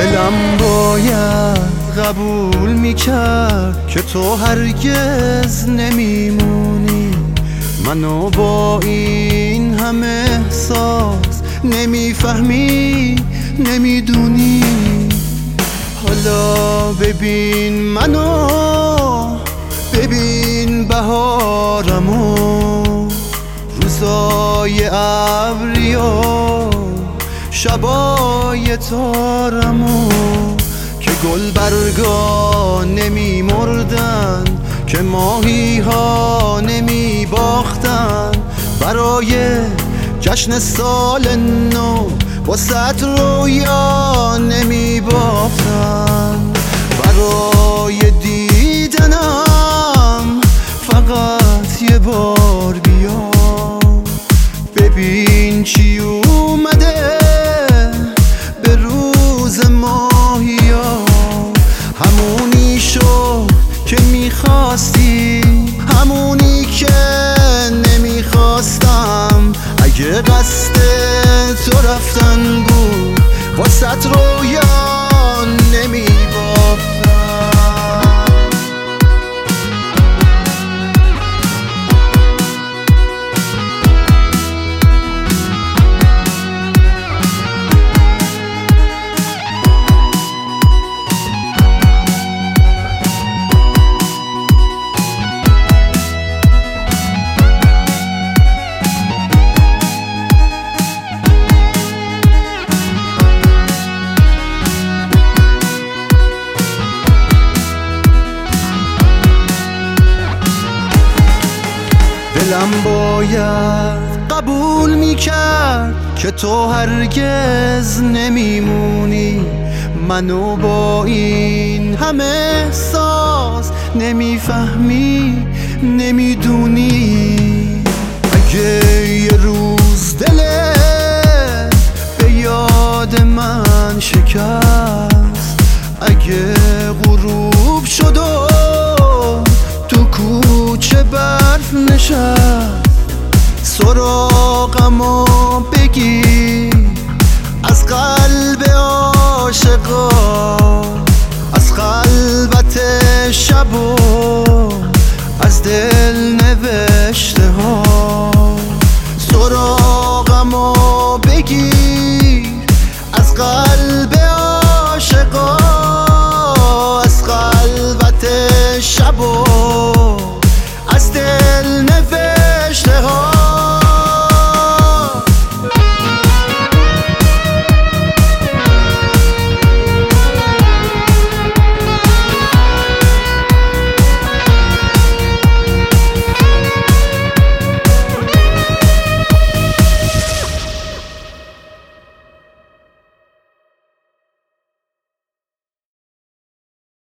دلم باید قبول میکرد که تو هرگز نمیمونی، منو با این همه احساس نمیفهمی نمیدونی. حالا ببین منو، ببین بهارمو، روزای ابری و شبای تارمو، که گل برگا نمی مردن، که ماهی ها نمی باختن، برای جشن سال نو واسه رویا نمی بافتن. برای دیدنم فقط یه بار بیا، ببین چی اومده به روز ماهیا. همونی شو که میخواستی، همونی که نمیخواستم. اگه قصد تو رفتن بود واسه رویا نمیبافتم. دلم باید قبول میکرد که تو هرگز نمیمونی، منو با این همه احساس نمیفهمی نمیدونی. اگه یه روز دلت به یاد من شکست، اگه غروب شد و تو کوچه برف نشست، سراغمو بگیر از قلب عاشقا